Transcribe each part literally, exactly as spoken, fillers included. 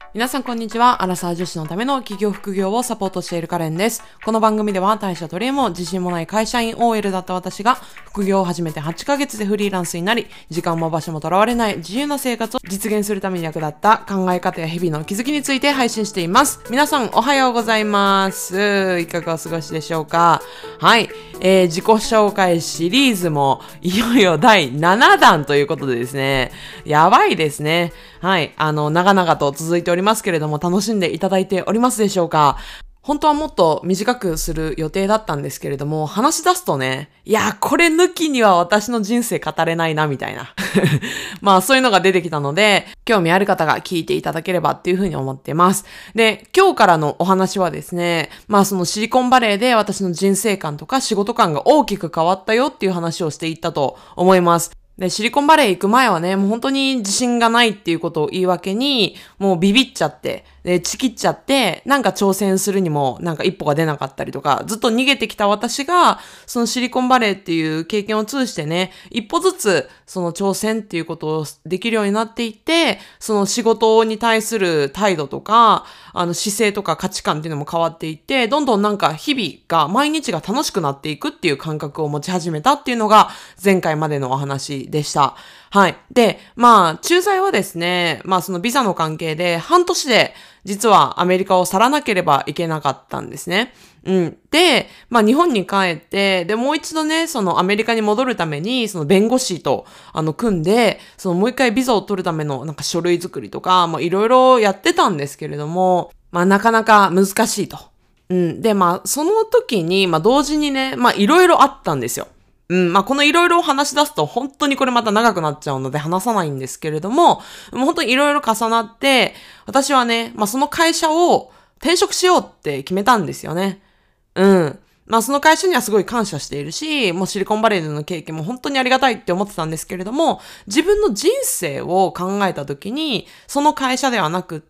皆さんこんにちは。アラサー女子のための企業副業をサポートしているカレンです。この番組では退社取り柄も自信もない会社員 オーエル だった私が副業を始めてはちかげつでフリーランスになり、時間も場所もとらわれない自由な生活を実現するために役立った考え方や日々の気づきについて配信しています。皆さんおはようございます。いかがお過ごしでしょうか。はい、えー、自己紹介シリーズもいよいよだいななだんということでですね、やばいですね。はい。あの、長々と続いておりますけれども、楽しんでいただいておりますでしょうか。本当はもっと短くする予定だったんですけれども、話し出すとね、いや、これ抜きには私の人生語れないな、みたいな。まあ、そういうのが出てきたので、興味ある方が聞いていただければっていうふうに思ってます。で、今日からのお話はですね、まあ、そのシリコンバレーで私の人生観とか仕事観が大きく変わったよっていう話をしていったと思います。で、シリコンバレー行く前はね、もう本当に自信がないっていうことを言い訳に、もうビビっちゃって、で、チキっちゃって、なんか挑戦するにも、なんか一歩が出なかったりとか、ずっと逃げてきた私が、そのシリコンバレーっていう経験を通してね、一歩ずつ、その挑戦っていうことをできるようになっていって、その仕事に対する態度とか、あの姿勢とか価値観っていうのも変わっていって、どんどんなんか日々が、毎日が楽しくなっていくっていう感覚を持ち始めたっていうのが、前回までのお話でした。はい。で、まあ、駐在はですね、まあそのビザの関係で半年で実はアメリカを去らなければいけなかったんですね。うん。で、まあ日本に帰って、で、もう一度ね、そのアメリカに戻るために、その弁護士と、あの、組んで、そのもう一回ビザを取るためのなんか書類作りとか、まあいろいろやってたんですけれども、まあなかなか難しいと。うん。で、まあその時に、まあ同時にね、まあいろいろあったんですよ。うん、まあ、このいろいろを話し出すと本当にこれまた長くなっちゃうので話さないんですけれども、もう本当にいろいろ重なって、私はね、まあ、その会社を転職しようって決めたんですよね。うん。まあ、その会社にはすごい感謝しているし、もうシリコンバレーでの経験も本当にありがたいって思ってたんですけれども、自分の人生を考えた時に、その会社ではなくって、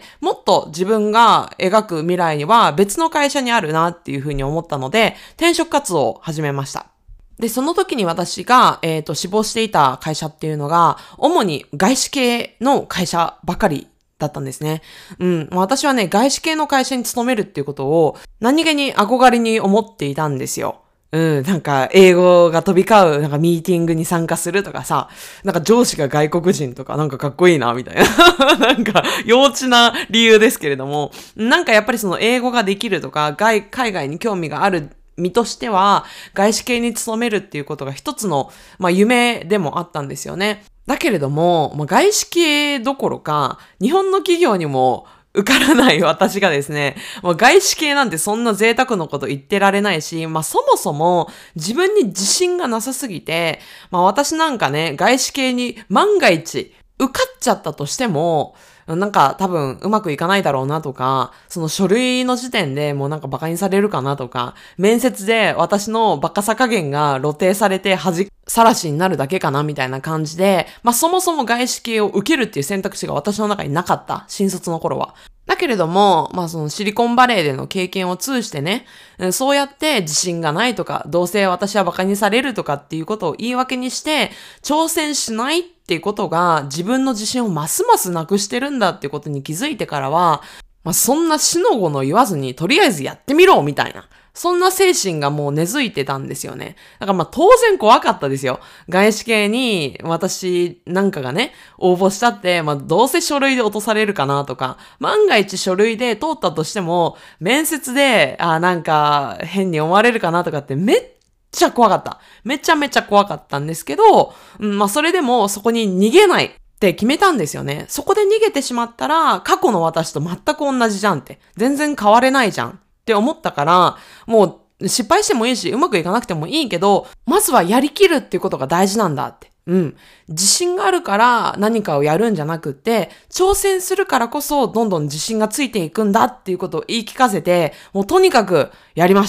もっと自分が描く未来には別の会社にあるなっていうふうに思ったので、転職活動を始めました。で、その時に私が、えっと、志望していた会社っていうのが、主に外資系の会社ばかりだったんですね。うん。私はね、外資系の会社に勤めるっていうことを、何気に憧れに思っていたんですよ。うん。なんか、英語が飛び交う、なんかミーティングに参加するとかさ、なんか上司が外国人とか、なんかかっこいいな、みたいな。なんか、幼稚な理由ですけれども、なんかやっぱりその英語ができるとか、外、海外に興味がある身としては、外資系に勤めるっていうことが一つの、まあ、夢でもあったんですよね。だけれども、まあ、外資系どころか、日本の企業にも受からない私がですね、まあ、外資系なんてそんな贅沢なこと言ってられないし、まあ、そもそも自分に自信がなさすぎて、まあ、私なんかね、外資系に万が一受かっちゃったとしても、なんか多分うまくいかないだろうなとか、その書類の時点でもうなんか馬鹿にされるかなとか、面接で私の馬鹿さ加減が露呈されて恥さらしになるだけかなみたいな感じで、まあそもそも外資系を受けるっていう選択肢が私の中になかった。新卒の頃は。だけれども、まあそのシリコンバレーでの経験を通してね、そうやって自信がないとか、どうせ私は馬鹿にされるとかっていうことを言い訳にして、挑戦しないっていうことが自分の自信をますますなくしてるんだっていうことに気づいてからは、まあそんな死の子の言わずにとりあえずやってみろみたいな。そんな精神がもう根付いてたんですよね。だからまあ当然怖かったですよ。外資系に私なんかがね、応募したって、まあどうせ書類で落とされるかなとか、万が一書類で通ったとしても、面接で、あなんか変に思われるかなとかってめっちゃ怖かった。めちゃめちゃ怖かったんですけど、うん、まあそれでもそこに逃げない。って決めたんですよね。そこで逃げてしまったら、過去の私と全く同じじゃんって。全然変われないじゃんって思ったから、もう失敗してもいいし、うまくいかなくてもいいけど、まずはやりきるっていうことが大事なんだって。うん。自信があるから何かをやるんじゃなくって、挑戦するからこそどんどん自信がついていくんだっていうことを言い聞かせて、もうとにかくやりました。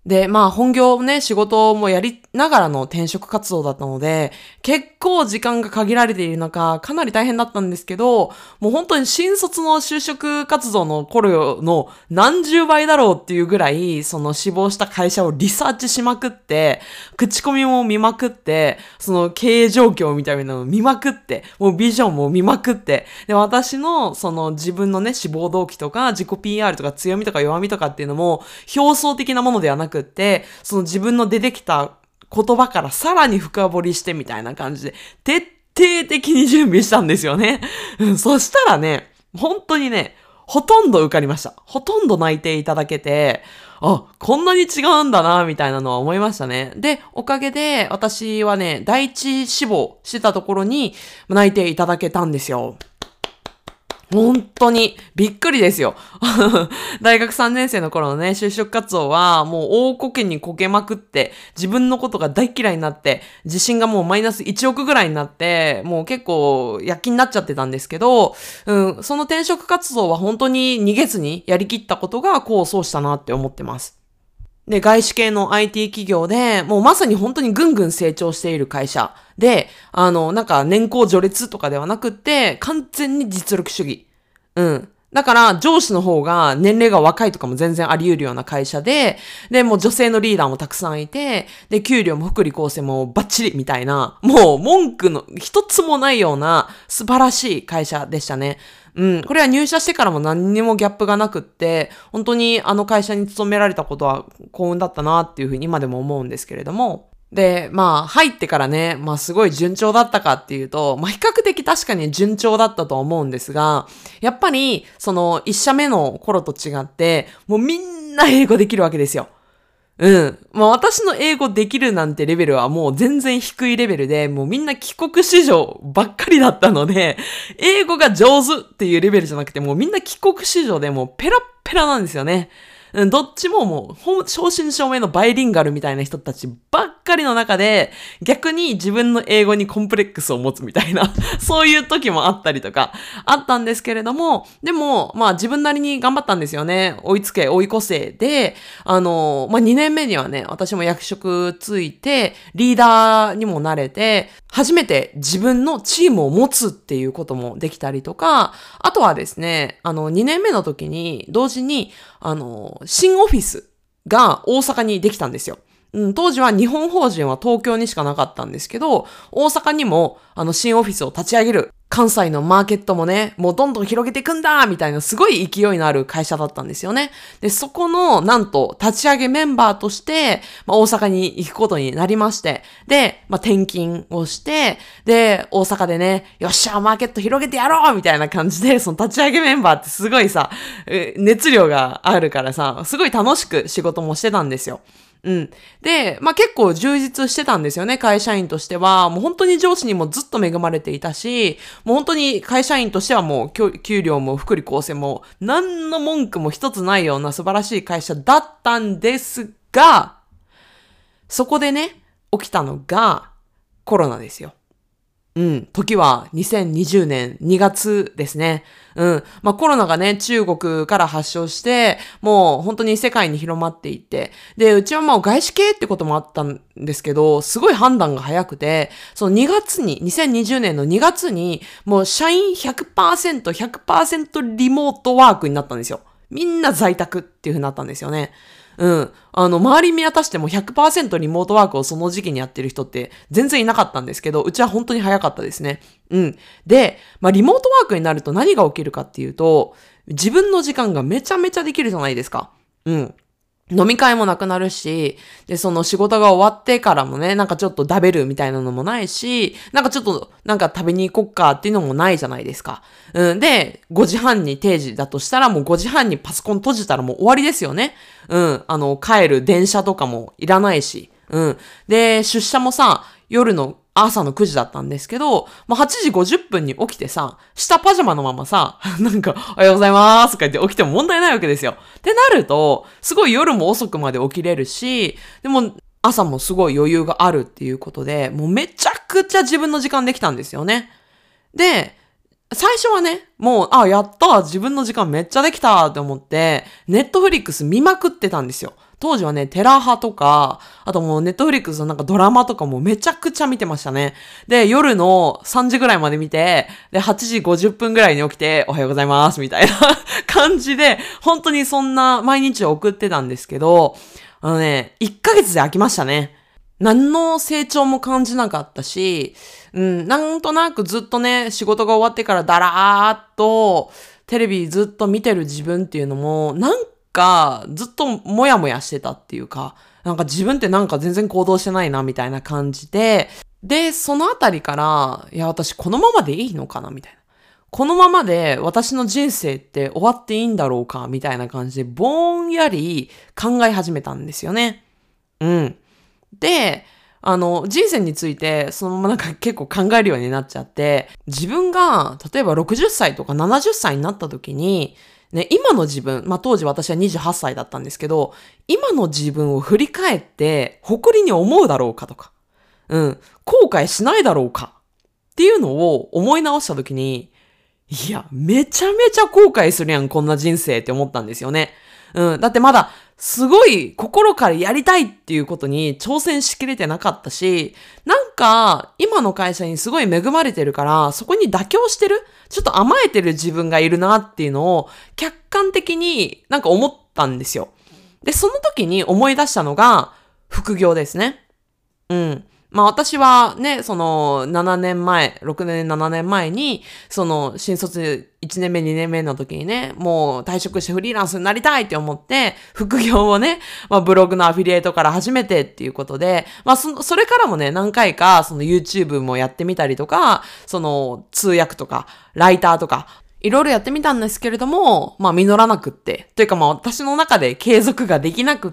で、まあ本業ね、仕事もやりながらの転職活動だったので、結構時間が限られている中、かなり大変だったんですけど、もう本当に新卒の就職活動の頃の何十倍だろうっていうぐらい、その志望した会社をリサーチしまくって、口コミも見まくって、その経営状況みたいなのを見まくって、もうビジョンも見まくって、で、私のその自分のね、志望動機とか、自己 ピーアール とか強みとか弱みとかっていうのも、表層的なものではなくって、その自分の出てきた言葉からさらに深掘りしてみたいな感じで、徹底的に準備したんですよね。そしたらね、本当にね、ほとんど受かりました。ほとんど内定いただけて、あ、こんなに違うんだな、みたいなのは思いましたね。で、おかげで私はね、第一志望してたところに内定いただけたんですよ。本当にびっくりですよ。大学さんねん生の頃のね、就職活動はもう大こけにこけまくって、自分のことが大嫌いになって、自信がもうマイナスいちおくぐらいになって、もう結構躍起になっちゃってたんですけど、うん、その転職活動は本当に逃げずにやりきったことが功を奏したなって思ってます。で、外資系の アイティー 企業で、もうまさに本当にぐんぐん成長している会社で、あの、なんか年功序列とかではなくって、完全に実力主義。うん。だから上司の方が年齢が若いとかも全然あり得るような会社で、で、もう女性のリーダーもたくさんいて、で、給料も福利厚生もバッチリみたいな、もう文句の一つもないような素晴らしい会社でしたね。うん。これは入社してからも何にもギャップがなくって、本当にあの会社に勤められたことは幸運だったなっていうふうに今でも思うんですけれども。で、まあ、入ってからね、まあすごい順調だったかっていうと、まあ比較的確かに順調だったと思うんですが、やっぱり、その一社目の頃と違って、もうみんな英語できるわけですよ。うん。まあ私の英語できるなんてレベルはもう全然低いレベルで、もうみんな帰国子女ばっかりだったので、英語が上手っていうレベルじゃなくて、もうみんな帰国子女でもうペラッペラなんですよね。うん、どっちももう、正真正銘のバイリンガルみたいな人たちばっかりの中で、逆に自分の英語にコンプレックスを持つみたいな、そういう時もあったりとか、あったんですけれども、でも、まあ自分なりに頑張ったんですよね。追いつけ、追い越せで、あの、まあにねんめにはね、私も役職ついて、リーダーにもなれて、初めて自分のチームを持つっていうこともできたりとか、あとはですね、あの、にねんめの時に、同時に、あの、新オフィスが大阪にできたんですよ。うん、当時は日本法人は東京にしかなかったんですけど、大阪にも、あの、新オフィスを立ち上げる。関西のマーケットもね、もうどんどん広げていくんだみたいなすごい勢いのある会社だったんですよね。で、そこの、なんと、立ち上げメンバーとして、まあ、大阪に行くことになりまして、で、まあ、転勤をして、で、大阪でね、よっしゃ、マーケット広げてやろうみたいな感じで、その立ち上げメンバーってすごいさ、熱量があるからさ、すごい楽しく仕事もしてたんですよ。うん。で、まあ、結構充実してたんですよね、会社員としては。もう本当に上司にもずっと恵まれていたし、もう本当に会社員としてはもう給料も福利厚生も何の文句も一つないような素晴らしい会社だったんですが、そこでね、起きたのがコロナですよ。うん。時はにせんにじゅうねんにがつですね。うん。まあ、コロナがね、中国から発症して、もう本当に世界に広まっていって、で、うちはまあ外資系ってこともあったんですけど、すごい判断が早くて、そのにがつに、にせんにじゅうねんのにがつに、もう社員 ひゃくパーセント、ひゃくパーセント リモートワークになったんですよ。みんな在宅っていう風になったんですよね。うん。あの、周り見渡しても ひゃくパーセント リモートワークをその時期にやってる人って全然いなかったんですけど、うちは本当に早かったですね。うん。で、まあ、リモートワークになると何が起きるかっていうと、自分の時間がめちゃめちゃできるじゃないですか。うん。飲み会もなくなるし、で、その仕事が終わってからもね、なんかちょっと食べるみたいなのもないし、なんかちょっと、なんか食べに行こっかっていうのもないじゃないですか。うん。で、ごじはんに定時だとしたらもうごじはんにパソコン閉じたらもう終わりですよね。うん。あの、帰る電車とかもいらないし。うん。で、出社もさ、夜の朝のくじだったんですけど、まあ、はちじごじゅっぷんに起きてさ、下パジャマのままさ、なんか、おはようございますとか言って起きても問題ないわけですよ。ってなると、すごい夜も遅くまで起きれるし、でも朝もすごい余裕があるっていうことで、もうめちゃくちゃ自分の時間できたんですよね。で、最初はね、もう、あ、やった自分の時間めっちゃできたって思って、ネットフリックス見まくってたんですよ。 当時はね、テラハとか、あともうネットフリックスのなんかドラマとかもめちゃくちゃ見てましたね。で、夜のさんじぐらいまで見て、で、はちじごじゅっぷんぐらいに起きて、おはようございますみたいな感じで、本当にそんな毎日を送ってたんですけど、あのね、いっかげつで飽きましたね。何の成長も感じなかったし、うん、なんとなくずっとね、仕事が終わってからだらーっと、テレビずっと見てる自分っていうのも、なんかずっともやもやしてたっていうか、なんか自分ってなんか全然行動してないなみたいな感じで、で、そのあたりから、いや、私このままでいいのかなみたいな。このままで私の人生って終わっていいんだろうかみたいな感じで、ぼんやり考え始めたんですよね。うん。で、あの、人生について、そのままなんか結構考えるようになっちゃって、自分が、例えばろくじゅっさいとかななじゅっさいになった時に、ね、今の自分、まあ、当時私はにじゅうはっさいだったんですけど、今の自分を振り返って、誇りに思うだろうかとか、うん、後悔しないだろうかっていうのを思い直した時に、いや、めちゃめちゃ後悔するやん、こんな人生って思ったんですよね。うん、だってまだ、すごい心からやりたいっていうことに挑戦しきれてなかったし、なんか今の会社にすごい恵まれてるから、そこに妥協してる、ちょっと甘えてる自分がいるなっていうのを客観的になんか思ったんですよ。で、その時に思い出したのが副業ですね。うん。まあ私はね、そのななねんまえ、ろくねん、ななねんまえに、その新卒いちねんめ、にねんめの時にね、もう退職してフリーランスになりたいって思って、副業をね、まあブログのアフィリエイトから始めてっていうことで、まあそ、それからもね、何回かその YouTube もやってみたりとか、その通訳とか、ライターとか、いろいろやってみたんですけれども、まあ実らなくって、というかまあ私の中で継続ができなくって、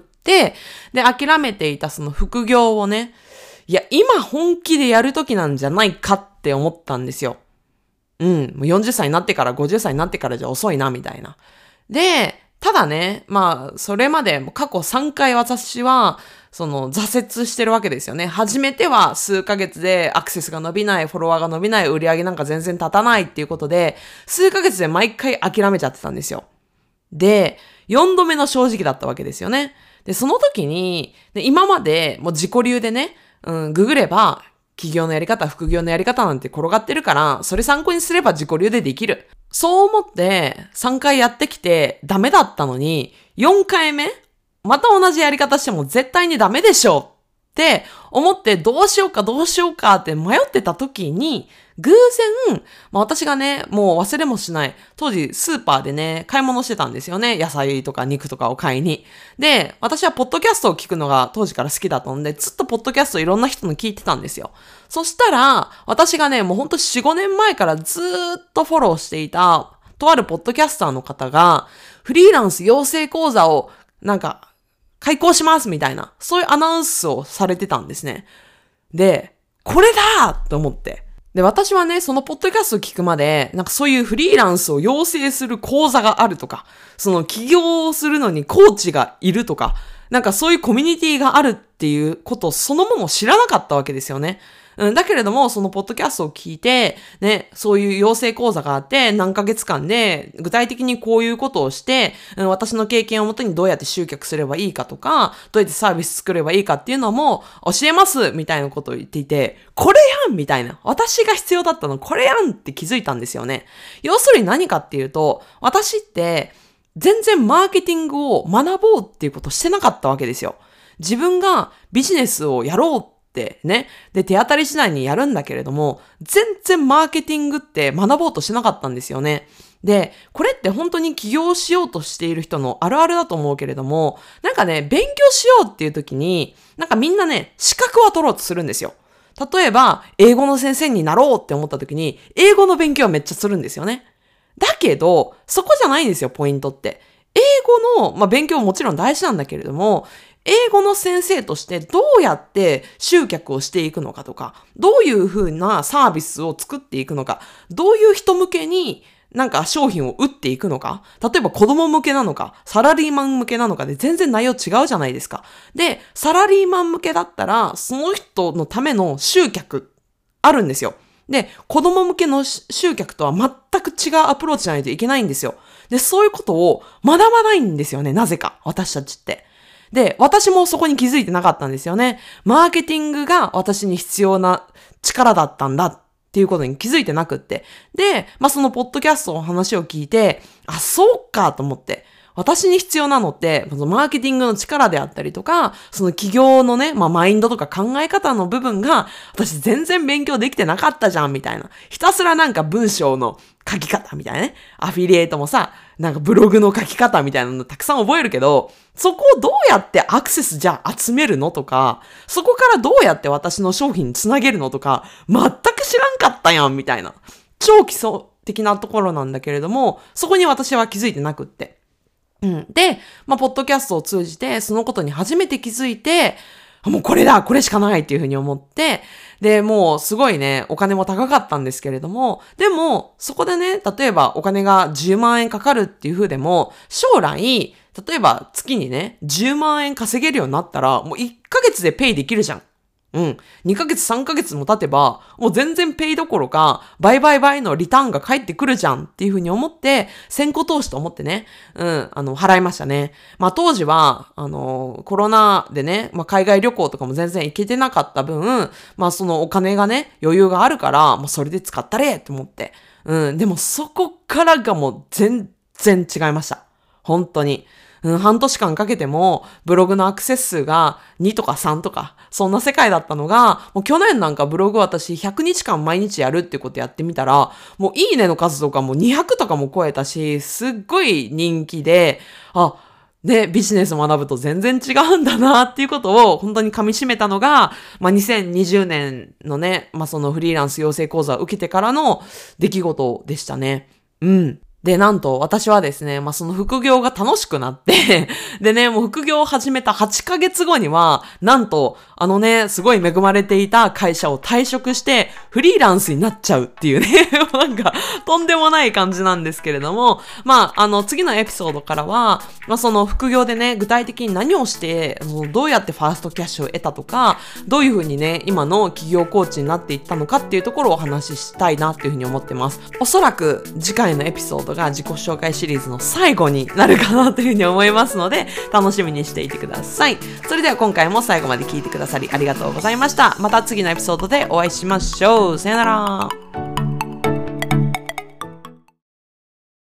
で、諦めていたその副業をね、いや、今本気でやる時なんじゃないかって思ったんですよ。うん。もうよんじゅっさいになってからごじゅっさいになってからじゃ遅いな、みたいな。で、ただね、まあ、それまで過去さんかい私は、その挫折してるわけですよね。初めては数ヶ月でアクセスが伸びない、フォロワーが伸びない、売り上げなんか全然立たないっていうことで、数ヶ月で毎回諦めちゃってたんですよ。で、よんどめの正直だったわけですよね。で、その時に、で今までもう自己流でね、うん、ググれば、企業のやり方、副業のやり方なんて転がってるから、それ参考にすれば自己流でできる。そう思ってさんかいやってきてダメだったのに、よんかいめまた同じやり方しても絶対にダメでしょって思ってどうしようかどうしようかって迷ってた時に、偶然、まあ、私がね、もう忘れもしない。当時スーパーでね、買い物してたんですよね。野菜とか肉とかを買いに。で、私はポッドキャストを聞くのが当時から好きだったんで、ずっとポッドキャストいろんな人の聞いてたんですよ。そしたら、私がね、もうほんとよん、ごねんまえからずーっとフォローしていた、とあるポッドキャスターの方が、フリーランス養成講座を、なんか、開講しますみたいな、そういうアナウンスをされてたんですね。で、これだと思って。で、私はね、そのポッドキャストを聞くまで、なんかそういうフリーランスを養成する講座があるとか、その起業をするのにコーチがいるとか、なんかそういうコミュニティがあるっていうことそのものを知らなかったわけですよね。うん、だけれども、そのポッドキャストを聞いて、ね、そういう養成講座があって、何ヶ月間で具体的にこういうことをして、うん、私の経験をもとにどうやって集客すればいいかとか、どうやってサービス作ればいいかっていうのも教えますみたいなことを言っていて、これやんみたいな。私が必要だったのこれやんって気づいたんですよね。要するに何かっていうと、私って全然マーケティングを学ぼうっていうことをしてなかったわけですよ。自分がビジネスをやろうってね。で、手当たり次第にやるんだけれども、全然マーケティングって学ぼうとしなかったんですよね。で、これって本当に起業しようとしている人のあるあるだと思うけれども、なんかね、勉強しようっていう時に、なんかみんなね、資格は取ろうとするんですよ。例えば、英語の先生になろうって思った時に、英語の勉強はめっちゃするんですよね。だけど、そこじゃないんですよ、ポイントって。英語の、まあ、勉強ももちろん大事なんだけれども、英語の先生としてどうやって集客をしていくのかとか、どういう風なサービスを作っていくのか、どういう人向けになんか商品を売っていくのか、例えば子供向けなのか、サラリーマン向けなのかで全然内容違うじゃないですか。で、サラリーマン向けだったら、その人のための集客あるんですよ。で、子供向けの集客とは全く違うアプローチじゃないといけないんですよ。で、そういうことを学ばないんですよね、なぜか、私たちって。 で、私もそこに気づいてなかったんですよね。マーケティングが私に必要な力だったんだっていうことに気づいてなくって。で、まあ、そのポッドキャストの話を聞いて、あ、そうかと思って。私に必要なのって、そのマーケティングの力であったりとか、その企業のね、まあマインドとか考え方の部分が、私全然勉強できてなかったじゃん、みたいな。ひたすらなんか文章の書き方みたいなね。アフィリエイトもさ、なんかブログの書き方みたいなのたくさん覚えるけど、そこをどうやってアクセスじゃあ集めるのとか、そこからどうやって私の商品につなげるのとか、全く知らんかったやん、みたいな。超基礎的なところなんだけれども、そこに私は気づいてなくって。うん。で、まあ、ポッドキャストを通じて、そのことに初めて気づいて、もうこれだこれしかないっていうふうに思って、で、もうすごいね、お金も高かったんですけれども、でも、そこでね、例えばお金がじゅうまんえんかかるっていうふうでも、将来、例えば月にね、じゅうまんえん稼げるようになったら、もういっかげつでペイできるじゃん。うん。にかげつさんかげつも経てば、もう全然ペイどころか、倍倍倍のリターンが返ってくるじゃんっていうふうに思って、先行投資と思ってね、うん、あの、払いましたね。まあ当時は、あの、コロナでね、まあ海外旅行とかも全然行けてなかった分、まあそのお金がね、余裕があるから、もうそれで使ったれって思って。うん、でもそこからがもう全然違いました。本当に。うん、半年間かけても、ブログのアクセス数がにとかさんとか、そんな世界だったのが、もう去年なんかブログ私ひゃくにちかん毎日やるってことやってみたら、もういいねの数とかもにひゃくとかも超えたし、すっごい人気で、あ、で、ビジネス学ぶと全然違うんだなっていうことを本当に噛み締めたのが、まあ、にせんにじゅうねんのね、まあ、そのフリーランス養成講座を受けてからの出来事でしたね。うん。で、なんと私はですね、まあ、その副業が楽しくなってでね、もう副業を始めたはちかげつごには、なんと、あのね、すごい恵まれていた会社を退職して、フリーランスになっちゃうっていうね、なんか、とんでもない感じなんですけれども、まあ、あの、次のエピソードからは、まあ、その副業でね、具体的に何をして、どうやってファーストキャッシュを得たとか、どういうふうにね、今の企業コーチになっていったのかっていうところをお話ししたいなっていうふうに思ってます。おそらく、次回のエピソードが自己紹介シリーズの最後になるかなというふうに思いますので、楽しみにしていてください。それでは今回も最後まで聞いてくださりありがとうございました。また次のエピソードでお会いしましょう。さよなら。